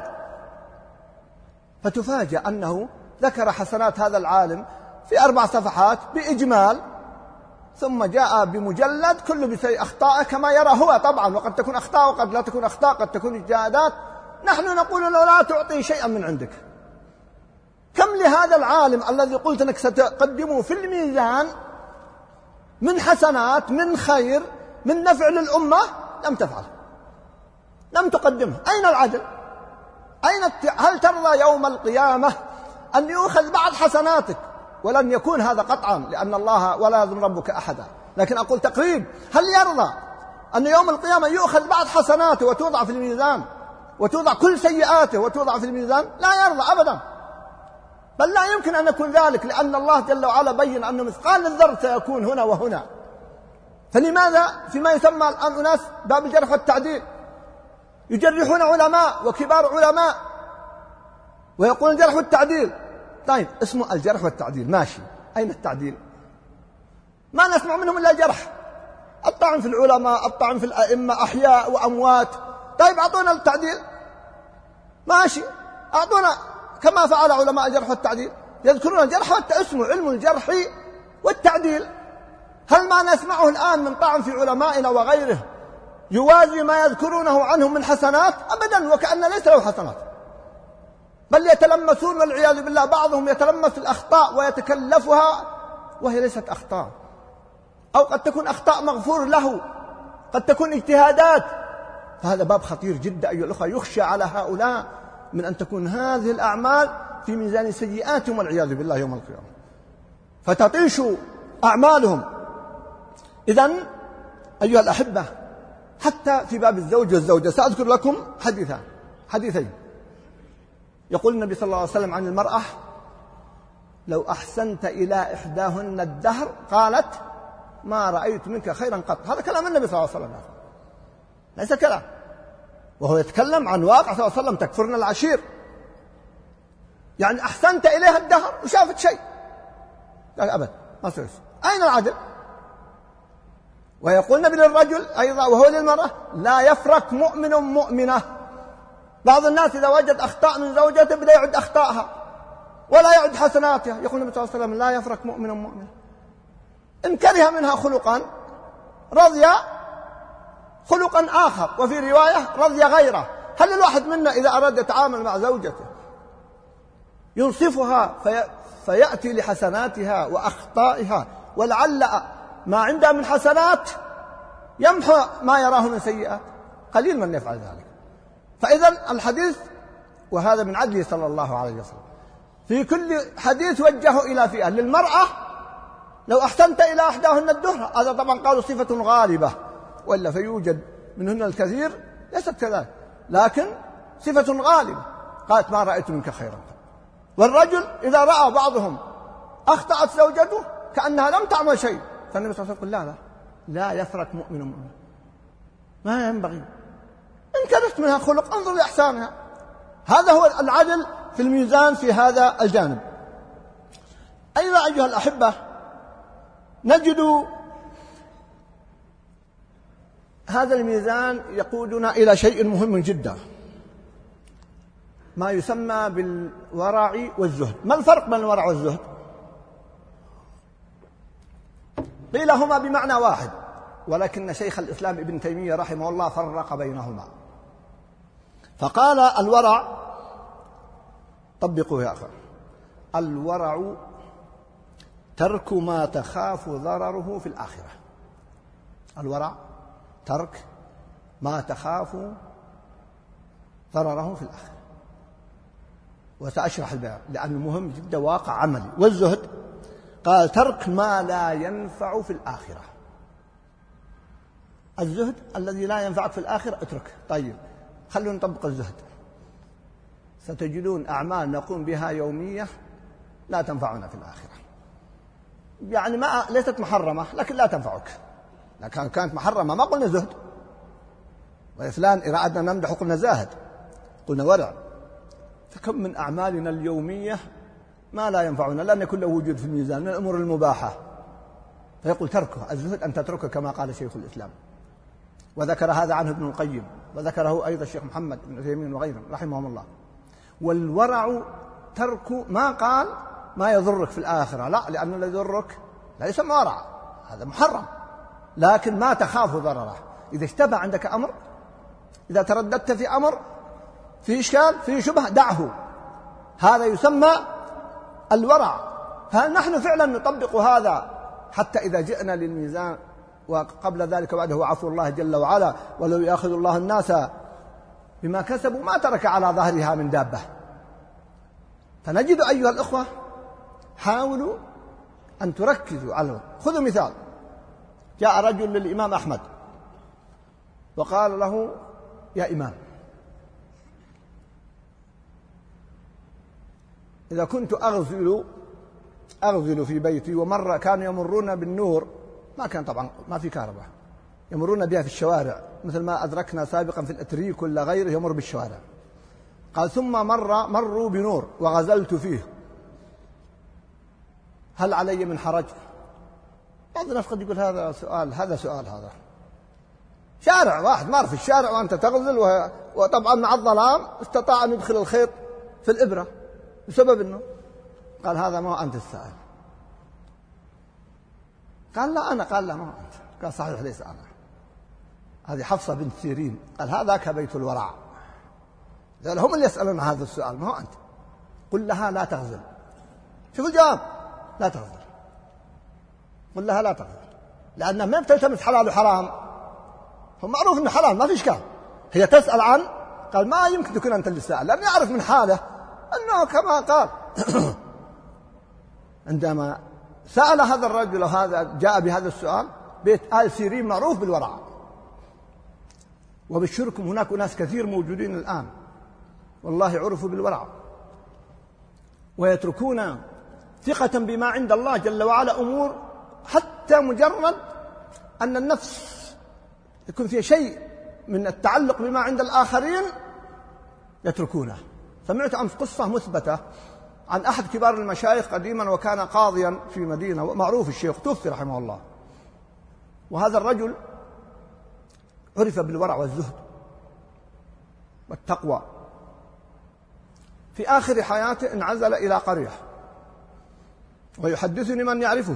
فتفاجأ أنه ذكر حسنات هذا العالم في 4 صفحات بإجمال، ثم جاء بمجلد كله بأخطاء كما يرى هو طبعا، وقد تكون أخطاء وقد لا تكون أخطاء، قد تكون اجتهادات. نحن نقول له: لا تعطي شيئا من عندك. كم لهذا العالم الذي قلت أنك ستقدمه في الميزان من حسنات، من خير، من نفع للأمة، لم تفعل، لم تقدمه. أين العدل؟ هل ترضى يوم القيامة أن يؤخذ بعض حسناتك؟ ولن يكون هذا قطعا، لأن الله ولا يظلم ربك أحدا، لكن أقول تقريب. هل يرضى أن يوم القيامة يؤخذ بعض حسناته وتوضع في الميزان، وتوضع كل سيئاته وتوضع في الميزان؟ لا يرضى أبدا، بل لا يمكن أن يكون ذلك، لأن الله جل وعلا بين أنه مثقال الذرة سيكون هنا وهنا. فلماذا فيما يسمى الآن أناس باب الجرح والتعديل يجرحون علماء وكبار علماء ويقول الجرح والتعديل؟ طيب اسمه الجرح والتعديل ماشي، أين التعديل؟ ما نسمع منهم إلا جرح، الطعن في العلماء، الطعن في الأئمة، أحياء وأموات. طيب أعطونا التعديل ماشي، أعطونا كما فعل علماء الجرح والتعديل، يذكرون الجرح اسمه علم الجرح والتعديل. هل ما نسمعه الآن من طعن في علمائنا وغيره يوازي ما يذكرونه عنهم من حسنات؟ أبدا، وكأن ليس له حسنات، بل يتلمسون والعياذ بالله. بعضهم يتلمس الأخطاء ويتكلفها وهي ليست أخطاء، أو قد تكون أخطاء مغفور له، قد تكون اجتهادات. فهذا باب خطير جدا أيها الأخوة، يخشى على هؤلاء من أن تكون هذه الأعمال في ميزان سيئاتهم والعياذ بالله يوم القيامة، فتطيش أعمالهم إذن أيها الأحبة، حتى في باب الزوج والزوجة سأذكر لكم حديثين. يقول النبي صلى الله عليه وسلم عن المرأة: لو أحسنت إلى إحداهن الدهر قالت ما رأيت منك خيرا قط. هذا كلام النبي صلى الله عليه وسلم، ليس كلام، وهو يتكلم عن واقع صلى الله عليه وسلم: تكفرن العشير، يعني أحسنت إليها الدهر وشافت شيء، قال أبد ما سويت. أين العدل؟ ويقول النبي للرجل أيضا وهو للمرأة: لا يفرق مؤمن مؤمنة. بعض الناس إذا وجد أخطاء من زوجته بدأ يعد أخطاءها ولا يعد حسناتها. يقول النبي صلى الله عليه وسلم: لا يفرق مؤمن مؤمنة، إن كره منها خلقا رضي خلقا آخر، وفي رواية رضي غيره. هل الواحد منا إذا أراد يتعامل مع زوجته ينصفها فيأتي لحسناتها وأخطائها، ولعل ما عندها من حسنات يمحو ما يراه من سيئات؟ قليل من يفعل ذلك. فإذا الحديث، وهذا من عدله صلى الله عليه وسلم، في كل حديث وجهه إلى فئة. للمرأة: لو أحسنت إلى إحداهن الدهر، هذا طبعا قالوا صفة غالبة، وإلا فيوجد منهن الكثير ليست كذلك، لكن صفة غالبة. قالت: ما رأيت منك خيرا. والرجل إذا رأى بعضهم أخطأت زوجته كأنها لم تعمل شيء، فالنبي صلى الله عليه وسلم: لا يفرق مؤمن مؤمن، ما ينبغي، إن كرهت منها خلق انظر لإحسانها. هذا هو العدل في الميزان في هذا الجانب. أيضا أيها الأحبة، نجد هذا الميزان يقودنا إلى شيء مهم جدا، ما يسمى بالورع والزهد. ما الفرق بين الورع والزهد؟ قيل هما بمعنى واحد، ولكن شيخ الإسلام ابن تيمية رحمه الله فرق بينهما، فقال: الورع، طبقوا يا أخي، الورع ترك ما تخاف ضرره في الآخرة. الورع ترك ما تخاف ضرره في الآخرة، وسأشرح البيان لأنه مهم جدا، واقع عملي. والزهد قال: ترك ما لا ينفع في الآخرة. الزهد الذي لا ينفعك في الآخرة اترك. طيب، خلونا نطبق الزهد. ستجدون أعمال نقوم بها يومية لا تنفعنا في الآخرة، يعني ما ليست محرمة لكن لا تنفعك، لكن كانت محرمة ما قلنا زهد. وفلان إذا أردنا نمدح قلنا زاهد، قلنا ورع. فكم من أعمالنا اليومية ما لا ينفعنا، لأن يكون له وجود في الميزان من الأمور المباحة، فيقول تركه. الزهد أن تتركه كما قال شيخ الإسلام، وذكر هذا عنه ابن القيم، وذكره أيضا الشيخ محمد بن عثيمين وغيرهم رحمهم الله. والورع ترك ما قال ما يضرك في الآخرة، لا، لأنه الذي يضرك لا يسمى ورع، هذا محرم، لكن ما تخاف ضرره. إذا اشتبه عندك أمر، إذا ترددت في أمر، في إشكال، في شبهة، دعه، هذا يسمى الورع. فهل نحن فعلا نطبق هذا حتى إذا جئنا للميزان؟ وقبل ذلك بعده عفو الله جل وعلا: ولو يأخذ الله الناس بما كسبوا ما ترك على ظهرها من دابة. فنجد أيها الأخوة، حاولوا أن تركزوا على. خذوا مثال: جاء رجل للإمام أحمد وقال له: يا إمام، إذا كنت أغزل في بيتي، ومرة كانوا يمرون بالنور، ما كان طبعا ما في كهرباء، يمرون بها في الشوارع مثل ما أدركنا سابقا في الأتريك ولا غيره يمر بالشوارع. قال: ثم مروا بنور وغزلت فيه، هل علي من حرج؟ بعض الناس قد يقول هذا سؤال، هذا شارع واحد مر في الشارع وأنت تغزل، وطبعا مع الظلام استطاع أن يدخل الخيط في الإبرة بسبب النور. قال: هذا ما أنت السائل. قال: لا أنا. قال: لا ما أنت. قال: صحيح ليس أنا، هذه حفصة بنت سيرين. قال: هذاك بيت الورع، هم اللي يسألون هذا السؤال، ما هو أنت. قل لها لا تغزل. شوفوا الجواب: لا تغزل. قل لها لا تغزل، لأنها ما بتلتمس حلال وحرام، هو معروف أنه حلال ما في إشكال. هي تسأل عن، قال: ما يمكن تكون أنت اللي تسأل، لأن يعرف من حاله أنه كما قال. عندما سأل هذا الرجل وهذا جاء بهذا السؤال، بيت آل سيرين معروف بالورع، وبشركم هناك ناس كثير موجودين الآن والله عرفوا بالورع، ويتركون ثقة بما عند الله جل وعلا أمور حتى مجرد أن النفس يكون فيها شيء من التعلق بما عند الآخرين يتركونه. سمعت أمس قصة مثبتة عن أحد كبار المشايخ قديما وكان قاضيا في مدينة معروف، الشيخ توفي رحمه الله، وهذا الرجل عرف بالورع والزهد والتقوى. في آخر حياته انعزل إلى قرية، ويحدثني من يعرفه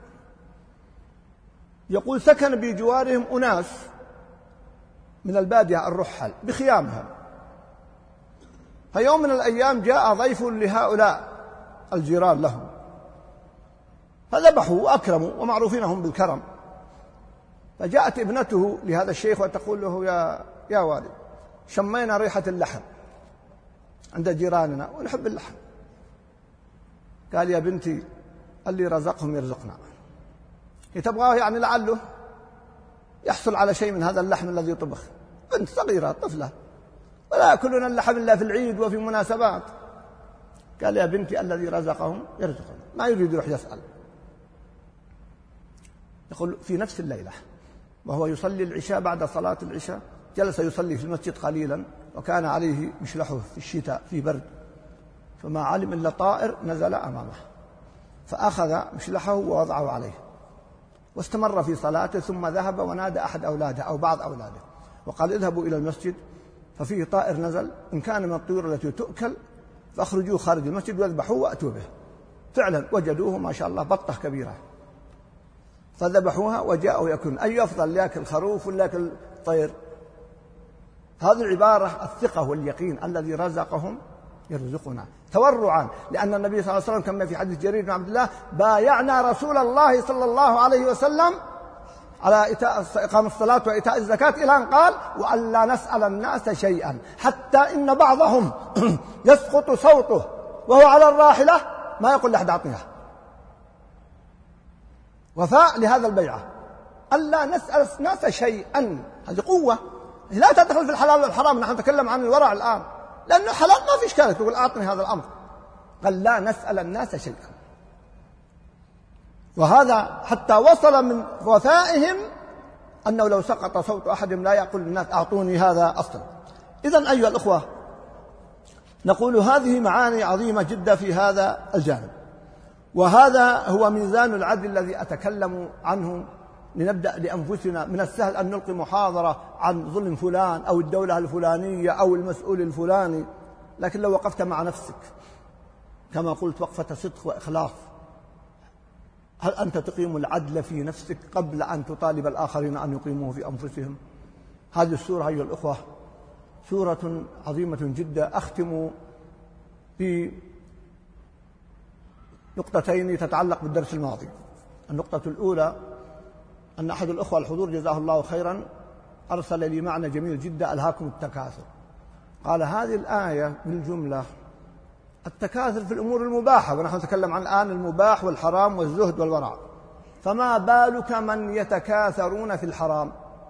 يقول سكن بجوارهم أناس من البادية الرحل بخيامهم، فيوم من الأيام جاء ضيف لهؤلاء الجيران لهم فذبحوا وأكرموا ومعروفين هم بالكرم، فجاءت ابنته لهذا الشيخ وتقول له يا والد شمينا ريحة اللحم عند جيراننا ونحب اللحم. قال يا بنتي اللي رزقهم يرزقنا، تبغاه يعني لعله يحصل على شيء من هذا اللحم الذي طبخ، بنت صغيرة طفلة ولا يأكلون اللحم إلا في العيد وفي مناسبات. قال يا بنتي الذي رزقهم يرزقنا، ما يريد يروح يسأل. يقول في نفس الليلة وهو يصلي العشاء، بعد صلاة العشاء جلس يصلي في المسجد قليلا وكان عليه مشلحه في الشتاء في برد، فما علم إلا طائر نزل أمامه فأخذ مشلحه ووضعه عليه واستمر في صلاته، ثم ذهب ونادى أحد أولاده أو بعض أولاده وقال اذهبوا إلى المسجد ففيه طائر نزل، إن كان من الطيور التي تؤكل فأخرجوه خارج المسجد واذبحوه وأتوا به. فعلا وجدوه ما شاء الله بطة كبيرة فذبحوها وجاءوا يأكلون. أي أفضل يأكل خروف ولا يأكل طير؟ هذه العبارة الثقة واليقين الذي رزقهم يرزقنا تورعا، لأن النبي صلى الله عليه وسلم كما في حديث جرير بن عبد الله بايعنا رسول الله صلى الله عليه وسلم على إقام الصلاة وإيتاء الزكاة إلى أن قال وأن لا نسأل الناس شيئا حتى إن بعضهم يسقط صوته وهو على الراحلة ما يقول لأحد أعطيها. وفاء لهذا البيعة ألا نسأل الناس شيئا، هذه قوة لا تدخل في الحلال والحرام. نحن نتكلم عن الورع الآن لأنه حلال ما في إشكال تقول أعطني هذا الأمر، قال لا نسأل الناس شيئا. وهذا حتى وصل من وفائهم أنه لو سقط صوت أحدهم لا يقول للناس أعطوني هذا أصلا. إذن أيها الأخوة نقول هذه معاني عظيمة جدا في هذا الجانب، وهذا هو ميزان العدل الذي أتكلم عنه. لنبدأ لأنفسنا، من السهل أن نلقي محاضرة عن ظلم فلان أو الدولة الفلانية أو المسؤول الفلاني، لكن لو وقفت مع نفسك كما قلت وقفة صدق وإخلاص، هل أنت تقيم العدل في نفسك قبل أن تطالب الآخرين أن يقيموه في أنفسهم؟ هذه السورة أيها الأخوة سورة عظيمة جدا. أختم بنقطتين تتعلق بالدرس الماضي. النقطة الأولى أن أحد الأخوة الحضور جزاه الله خيرا أرسل لي معنى جميل جدا ألهاكم التكاثر. قال هذه الآية بالجملة التكاثر في الأمور المباحة، ونحن نتكلم عن الآن المباح والحرام والزهد والورع، فما بالك من يتكاثرون في الحرام؟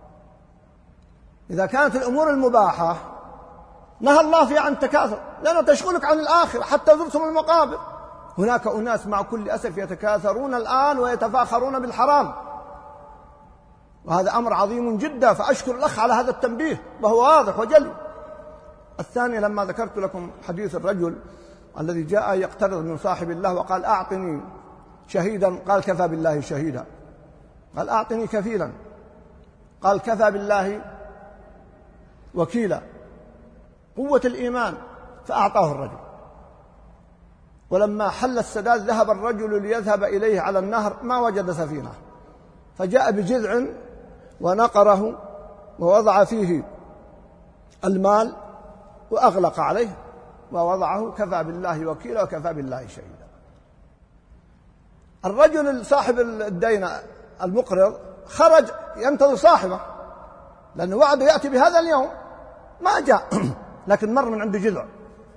إذا كانت الأمور المباحة نهى الله فيها عن التكاثر لأنه تشغلك عن الآخرة حتى زرتم المقابر. هناك أناس مع كل أسف يتكاثرون الآن ويتفاخرون بالحرام، وهذا أمر عظيم جدا، فأشكر الأخ على هذا التنبيه وهو واضح وجلي. الثاني لما ذكرت لكم حديث الرجل الذي جاء يقترض من صاحب الله وقال أعطني شهيدا، قال كفى بالله شهيدا. قال أعطني كفيلا، قال كفى بالله وكيلا. قوة الإيمان، فأعطاه الرجل. ولما حل السداد ذهب الرجل ليذهب إليه على النهر ما وجد سفينة، فجاء بجذع ونقره ووضع فيه المال وأغلق عليه ووضعه كفى بالله وكيلا وكفى بالله شهيدا. الرجل صاحب الدين المقرض خرج ينتظر صاحبه لأنه وعده يأتي بهذا اليوم، ما جاء لكن مر من عنده جذع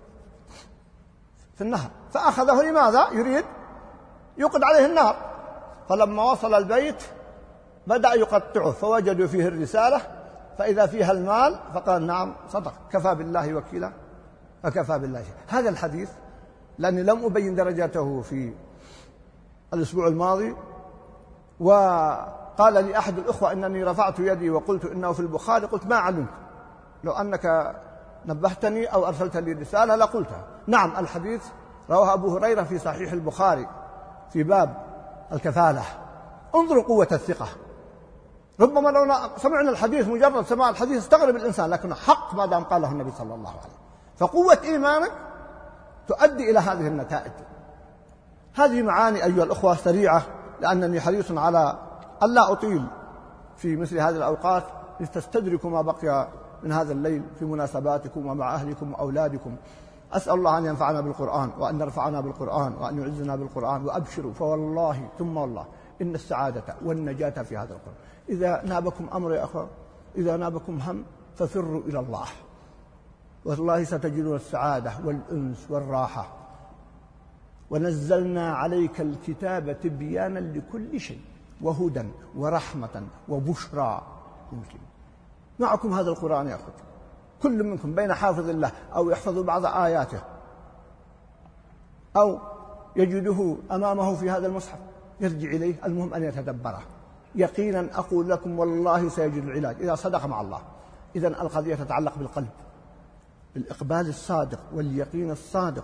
في النهر فأخذه. لماذا؟ يريد يوقد عليه النار. فلما وصل البيت بدأ يقطعه فوجدوا فيه الرسالة فإذا فيها المال فقال نعم صدق كفى بالله وكيلا وكفى بالله. هذا الحديث لأني لم أبين درجاته في الأسبوع الماضي، وقال لي أحد الأخوة إنني رفعت يدي وقلت إنه في البخاري، قلت ما علمت، لو أنك نبهتني أو أرسلت لي رسالة لقلتها. نعم الحديث رواه أبو هريرة في صحيح البخاري في باب الكفالة. انظروا قوة الثقة. ربما لو سمعنا الحديث مجرد سماع الحديث استغرب الإنسان، لكنه حق ما دام قاله النبي صلى الله عليه وسلم. فقوة إيمانك تؤدي إلى هذه النتائج. هذه معاني أيها الأخوة سريعة، لأنني حريص على ألا أطيل في مثل هذه الأوقات لتستدركوا ما بقي من هذا الليل في مناسباتكم ومع أهلكم وأولادكم. أسأل الله أن ينفعنا بالقرآن وأن يرفعنا بالقرآن وأن يعزنا بالقرآن. وأبشروا فوالله ثم والله إن السعادة والنجاة في هذا القرآن. إذا نابكم أمر يا أخوة، إذا نابكم هم ففروا إلى الله، والله ستجدون السعادة والأنس والراحة. ونزلنا عليك الكتاب تبيانا لكل شيء وهدى ورحمة وبشرى للمسلمين. معكم هذا القرآن يا أخوة، كل منكم بين حافظ الله أو يحفظ بعض آياته أو يجده أمامه في هذا المصحف يرجع إليه، المهم أن يتدبره. يقينا أقول لكم والله سيجد العلاج إذا صدق مع الله. إذن القضية تتعلق بالقلب، بالإقبال الصادق واليقين الصادق.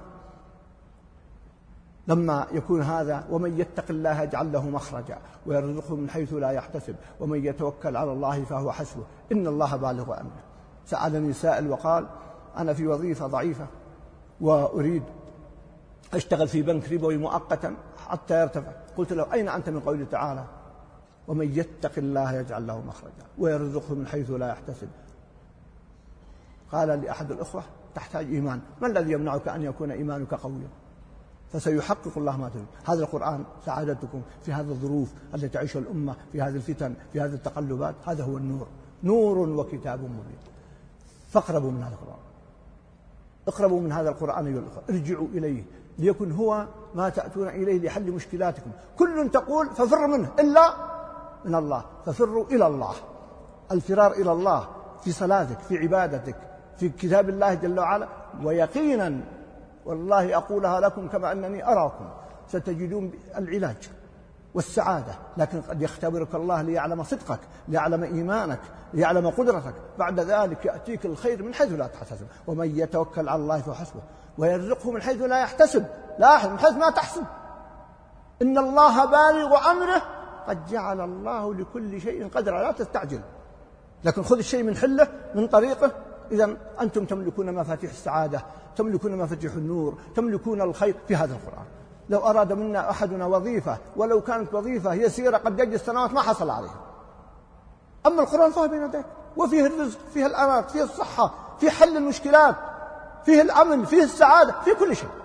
لما يكون هذا ومن يتق الله يجعل له مخرجا ويرزقه من حيث لا يحتسب ومن يتوكل على الله فهو حسبه إن الله بالغ أمره. سألني سائل وقال أنا في وظيفة ضعيفة وأريد أشتغل في بنك ربوي مؤقتا حتى يرتفع. قلت له أين أنت من قوله تعالى ومن يتق الله يجعل له مخرجا ويرزقه من حيث لا يحتسب؟ قال لي أحد الأخوة تحتاج إيمان. ما الذي يمنعك أن يكون إيمانك قويا؟ فسيحقق الله ما تريد. هذا القرآن سعادتكم في هذه الظروف التي تعيشها الأمة، في هذه الفتن، في هذه التقلبات. هذا هو النور، نور وكتاب مبين. فاقربوا من هذا القرآن، اقربوا من هذا القرآن أيها الأخوة، ارجعوا إليه ليكن هو ما تأتون إليه لحل مشكلاتكم. كل تقول ففر منه إلا من الله، ففروا إلى الله. الفرار إلى الله في صلاتك، في عبادتك، في كتاب الله جل وعلا. ويقينا والله أقولها لكم كما أنني أراكم ستجدون العلاج والسعادة. لكن قد يختبرك الله ليعلم صدقك، ليعلم إيمانك، ليعلم قدرتك. بعد ذلك يأتيك الخير من حيث لا تحتسب. ومن يتوكل على الله فحسبه ويرزقه من حيث لا يحتسب. لاحظ، من حيث ما تحسب. إن الله بالغ أمره قد جعل الله لكل شيء قدرا. لا تستعجل، لكن خذ الشيء من حله من طريقه. إذن أنتم تملكون مفاتيح السعادة، تملكون مفاتيح النور، تملكون الخير في هذا القرآن. لو أراد منا أحدنا وظيفة ولو كانت وظيفة يسيرة قد يجلس سنوات ما حصل عليها. أما القرآن فهو بين يديك، وفيه الرزق، فيه الأمان، فيه الصحة، فيه حل المشكلات، فيه الأمن، فيه السعادة، فيه كل شيء.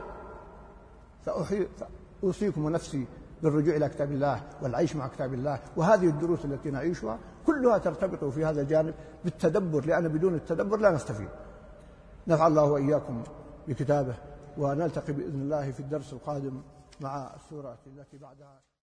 فأوصيكم ونفسي بالرجوع إلى كتاب الله والعيش مع كتاب الله. وهذه الدروس التي نعيشها كلها ترتبط في هذا الجانب بالتدبر، لأن بدون التدبر لا نستفيد. نفع الله وإياكم بكتابه، ونلتقي بإذن الله في الدرس القادم مع السورة التي بعدها.